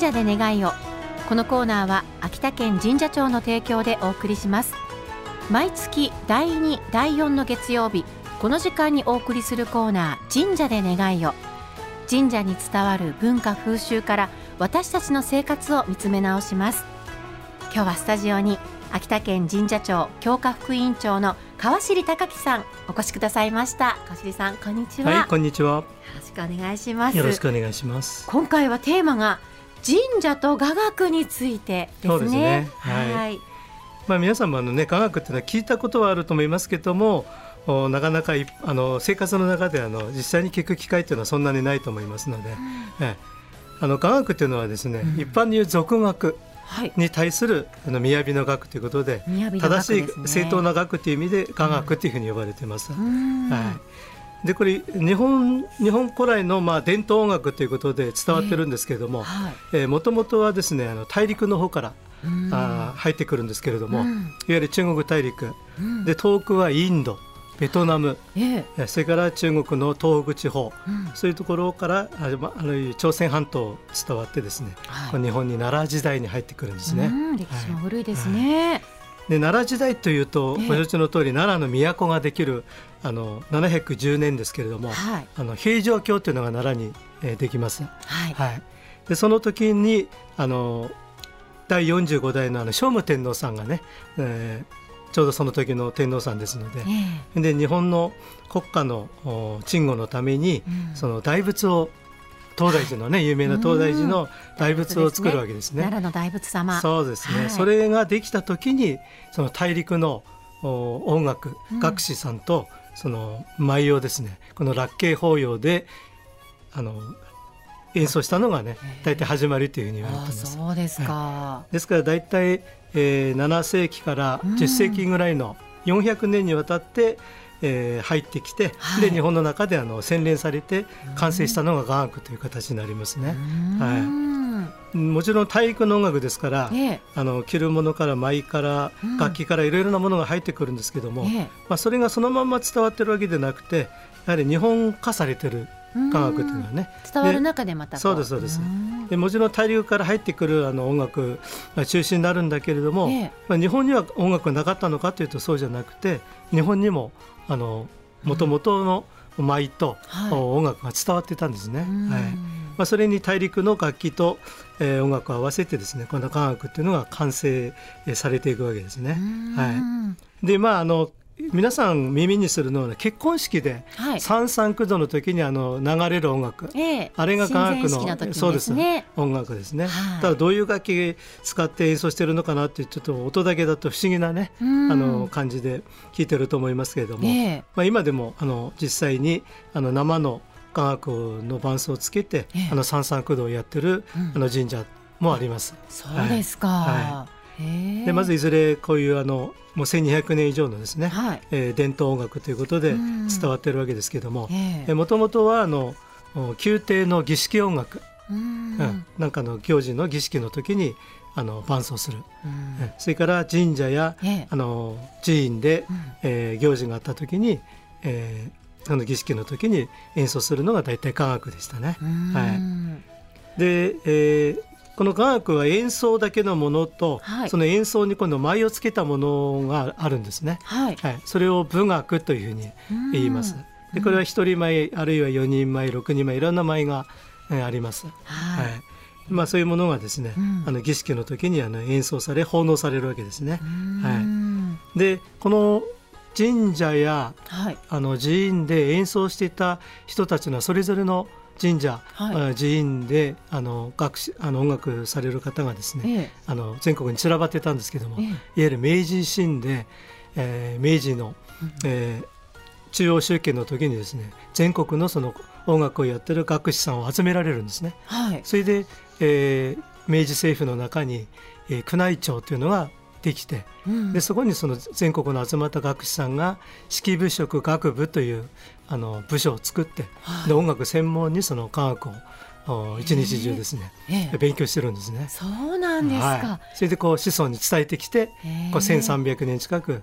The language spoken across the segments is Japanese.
社で願いを。このコーナーは秋田県神社庁の提供でお送りします。毎月第2、第4の月曜日、この時間にお送りするコーナー、神社で願いを。神社に伝わる文化風習から私たちの生活を見つめ直します。今日はスタジオに秋田県神社庁教化副委員長の川尻隆樹さんお越しくださいました。川尻さん、こんにちは。 はい、こんにちは。 よろしくお願いします。 よろしくお願いします。 今回はテーマが神社と雅楽についてですね。 そうですね。 はい。 皆さんも雅楽っていうのは聞いたことはあると思いますけども、なかなか生活の中で実際に聞く機会というのはそんなにないと思いますので、雅楽というのはですね、一般に言う俗楽に対する雅の楽ということで、正しい正当な楽という意味で雅楽というふうに呼ばれています。でこれ日本古来の伝統音楽ということで伝わってるんですけれども、もともとはですね大陸の方から入ってくるんですけれども、いわゆる中国大陸、で遠くはインド、ベトナム、それから中国の東北地方、そういうところから朝鮮半島伝わってですね、日本に奈良時代に入ってくるんですね。 歴史も古いですね。 で奈良時代というと、ご承知の通り奈良の都ができる710年ですけれども、平城京というのが奈良にできます。でその時に第45代の聖武天皇さんがね、ちょうどその時の天皇さんですので、で日本の国家の鎮護のために、その大仏を東大寺の有名な東大寺の大仏を作るわけですね。 奈良の大仏様。 そうですね。それができた時にその大陸の音楽楽師さんとその舞をですね、この楽慶法要で演奏したのがね、大体始まりというふうに言われています。 そうですか。 ですから大体7世紀から10世紀ぐらいの400年にわたって入ってきて、で日本の中で洗練されて完成したのが雅楽という形になりますね。もちろん大陸の音楽ですから、着るものから舞から楽器からいろいろなものが入ってくるんですけども、それがそのまま伝わってるわけでなくて、やはり日本化されてる雅楽というのはね、 伝わる中でまたそうですそうです。でもちろん大陸から入ってくる音楽が中心になるんだけれども、日本には音楽なかったのかというとそうじゃなくて、日本にももともとの舞と音楽が伝わってたんですね。それに大陸の楽器と音楽を合わせてですね、この雅楽っていうのが完成されていくわけですね。で皆さん耳にするのは、結婚式で三三九度の時に流れる音楽、あれが雅楽のそうです音楽ですね。ただどういう楽器使って演奏してるのかなって、ちょっと音だけだと不思議なね、感じで聞いてると思いますけれども、今でも実際に生の雅楽の伴奏をつけて三三九度をやってる神社もあります。 そうですか。 でまずいずれこういうもう1200年以上のですね、伝統音楽ということで伝わっているわけですけども、もともとは宮廷の儀式音楽、なんかの行事の儀式の時に伴奏する、それから神社や寺院で行事があった時にその儀式の時に演奏するのが大体雅楽でしたね。でこの雅楽は演奏だけのものと、その演奏に今度舞をつけたものがあるんですね。それを舞楽というふうに言います。でこれは一人舞、あるいは4人舞、6人舞、いろんな舞があります。そういうものがですね、儀式の時に演奏され奉納されるわけですね。でこの神社や寺院で演奏していた人たちのそれぞれの神社、寺院で音楽される方がですね、全国に散らばってたんですけども、いわゆる明治維新で、明治の、中央集権の時にですね、全国のその音楽をやってる楽師さんを集められるんですね。それで、明治政府の中に、宮内庁というのができて、でそこにその全国の集まった楽師さんが式部職楽部という部署を作って、で音楽専門にその雅楽を一日中ですね、勉強してるんですね。 そうなんですか。 それで子孫に伝えてきて、1300年近く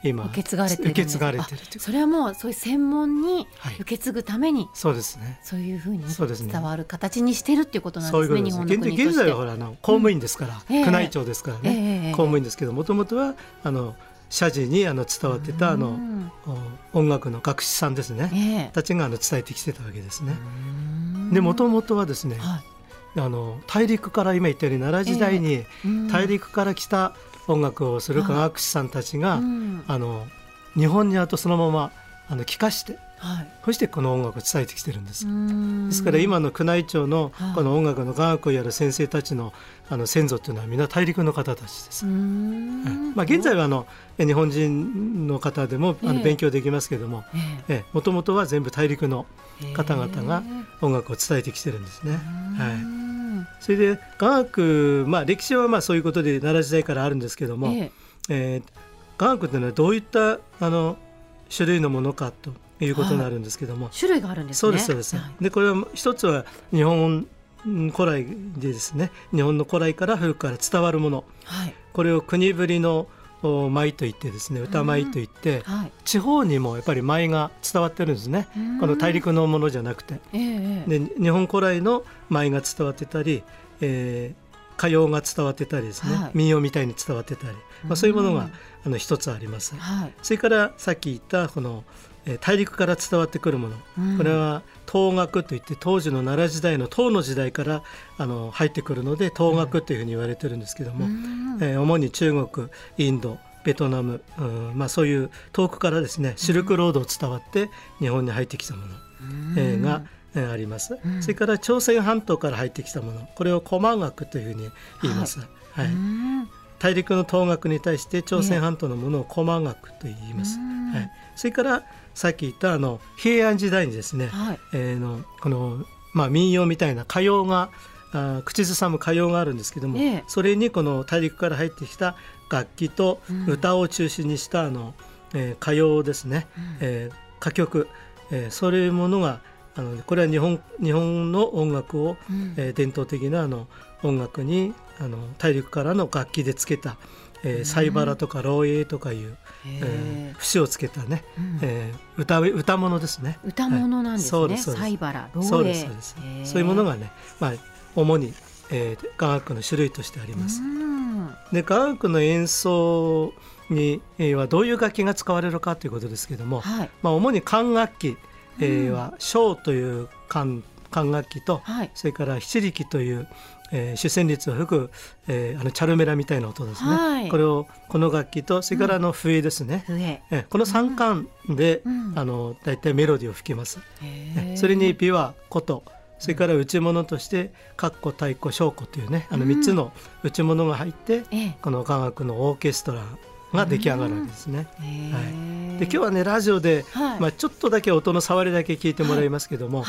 今受け継がれてるんです。それはもうそういう専門に受け継ぐために、 そうですね、 そういうふうに伝わる形にしてるっていうことなんですね。日本の国として。 現在はほら公務員ですから、宮内庁ですからね、公務員ですけど、もともとは社寺に伝わってた音楽の学士さんですね、たちが伝えてきてたわけですね。でもともとはですね、大陸から今言ったように奈良時代に大陸から来た音楽をする科学士さんたちが、日本にそのまま帰化して、そしてこの音楽を伝えてきてるんです。ですから今の宮内庁のこの音楽の科学をやる先生たちの先祖というのはみんな大陸の方たちです。現在は日本人の方でも勉強できますけれども、もともとは全部大陸の方々が音楽を伝えてきてるんですね。それで雅楽、歴史はそういうことで奈良時代からあるんですけども、雅楽というのはどういった種類のものかということになるんですけども、 種類があるんですね。 そうです。でこれは一つは日本古来でですね、日本の古来から古くから伝わるもの、これを国ぶりの舞といってですね、歌舞といって、地方にもやっぱり舞が伝わってるんですね。この大陸のものじゃなくて、で日本古来の舞が伝わってたり、歌謡が伝わってたりですね、民謡みたいに伝わってたり、そういうものが一つあります。それからさっき言ったこの大陸から伝わってくるもの、これは唐楽といって、当時の奈良時代の唐の時代から入ってくるので唐楽というふうに言われてるんですけども、主に中国、インド、ベトナム、そういう遠くからですね、シルクロードを伝わって日本に入ってきたもの、があります。それから朝鮮半島から入ってきたもの、これを古満楽というふうに言います。大陸の唐楽に対して朝鮮半島のものを古満楽と言います。それからさっき言った平安時代にですね、この、民謡みたいな歌謡が口ずさむ歌謡があるんですけども、それにこの大陸から入ってきた楽器と歌を中心にした歌謡ですね、歌曲、そういうものがこれは日本の音楽を、伝統的な音楽に大陸からの楽器でつけたサイバラとか漏洩とかいう、節をつけたね、歌物ですね。 歌物なんですね。サイバラ、漏洩、 そういうものがね、主に、雅楽の種類としてあります。で雅楽の演奏にはどういう楽器が使われるかということですけども、主に管楽器は笙という管楽器と、それから七力という主旋律を吹く、チャルメラみたいな音ですね、この楽器と、それから笛ですね、この3管で、だいたいメロディーを吹きます。それに琵琶、琴、それから打物として鞨鼓、太鼓、笙鼓というね、3つの打物が入って、この雅楽のオーケストラが出来上がるわけですね。で今日はねラジオで、ちょっとだけ音の触りだけ聞いてもらいますけども、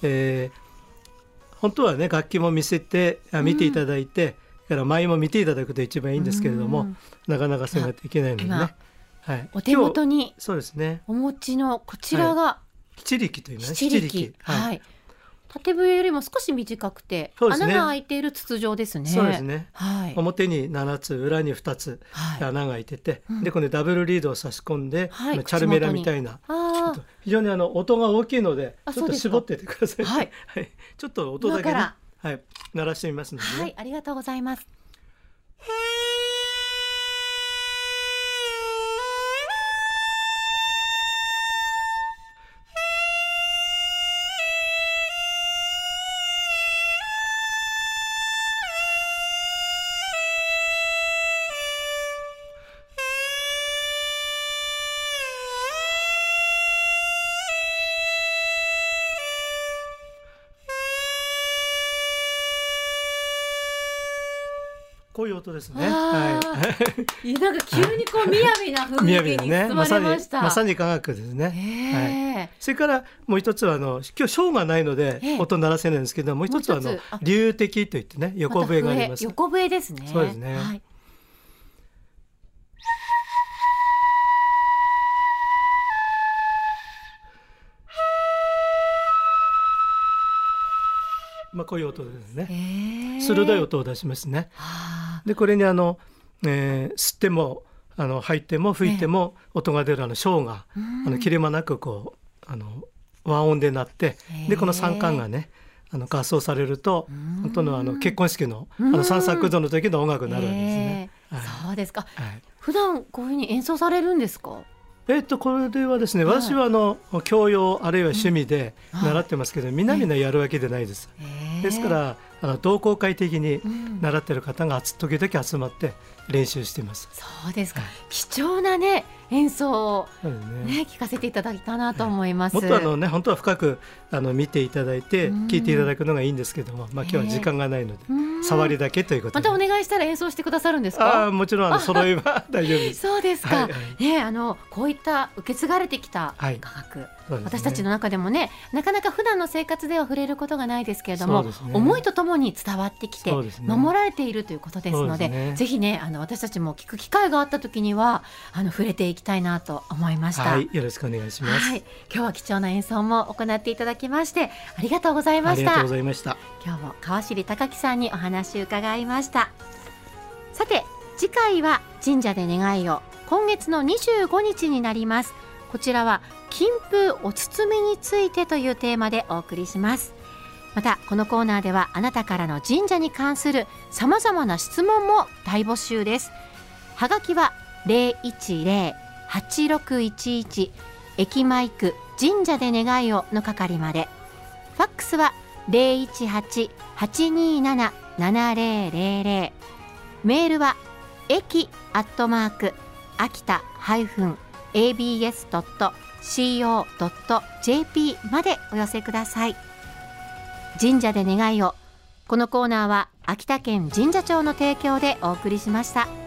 本当はね楽器も見ていただいて、から舞も見ていただくと一番いいんですけれども、なかなかそうやっていけないのでね、 お手元にそうですね、 お持ちのこちらが七力というね、 七力、縦笛よりも少し短くて、穴が開いている筒状ですね。 そうですね、表に7つ、裏に2つ穴が開いてて、でこれダブルリードを差し込んで、チャルメラみたいな、非常に音が大きいのでちょっと絞っててください。ちょっと音だけね、鳴らしてみますのでね。 ありがとうございます。 こういう音ですね。 なんか急にこうみやびな雰囲気に包まれました。 まさに雅楽ですね。それからもう一つは今日笙がないので音鳴らせないんですけど、もう一つは流笛といってね、横笛があります。 横笛ですね。 そうですね。こういう音ですね。鋭い音を出しますね。でこれに吸っても入っても吹いても音が出る笙が切れ間なくこう和音で鳴って、でこの三管がね合奏されると本当の結婚式の三作堂の時の音楽になるわけですね。 そうですか、普段こういうふうに演奏されるんですか？ これはですね、私は教養あるいは趣味で習ってますけど、みんなやるわけでないです。ですから同好会的に習ってる方が時々集まって練習しています。 そうですか、貴重なね演奏を、聞かせていただいたなと思います。 もっと本当は深く見ていただいて聞いていただくのがいいんですけども、今日は時間がないので、触りだけということで。 またお願いしたら演奏してくださるんですか？ もちろん揃えば大丈夫です。 そうですか、こういった受け継がれてきた雅楽、私たちの中でもね、なかなか普段の生活では触れることがないですけれども、思いとともに伝わってきて、守られているということですので、ぜひね私たちも聞く機会があった時には触れていきたいなと思いました。 よろしくお願いします。 今日は貴重な演奏も行っていただきましてありがとうございました。 ありがとうございました。 今日も川尻隆樹さんにお話を伺いました。さて次回は神社で願いを、今月の25日になります。こちらは金風お包みについてというテーマでお送りします。またこのコーナーではあなたからの神社に関するさまざまな質問も大募集です。はがきは 010-8611 駅前区神社で願いをの係まで。ファックスは 018-827-7000。メールは駅秋田-abs.co.jp までお寄せください。神社で願いを。このコーナーは秋田県神社庁の提供でお送りしました。